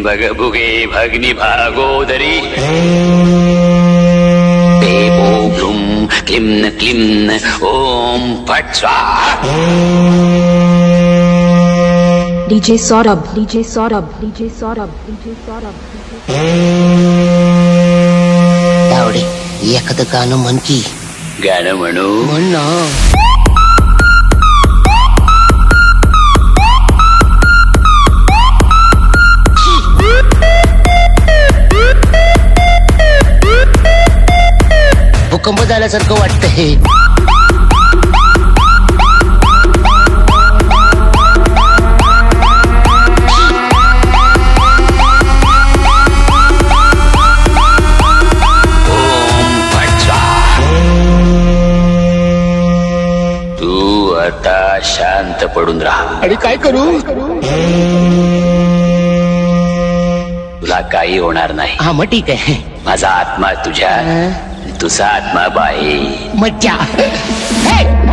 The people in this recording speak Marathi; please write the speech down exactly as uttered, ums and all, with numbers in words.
भगभुगे भग्नि भागोदरी देवो भ्रूं क्लिम्न क्लिम्न ओम फट स्वाहा। DJ Saurabh DJ Saurabh DJ Saurabh DJ Saurabh Tawde एखादं गाणं म्हण की. गाणं म्हणू? म्हण ना. भूकंप झाल्यासारखं वाटतंय. तू आता शांत पडून राहा. आणि काय करू? तुला काही होणार नाही. हा मग ठीक आहे. माझा आत्मा तुझ्या, तुझा आत्मा बाई. मज्जा.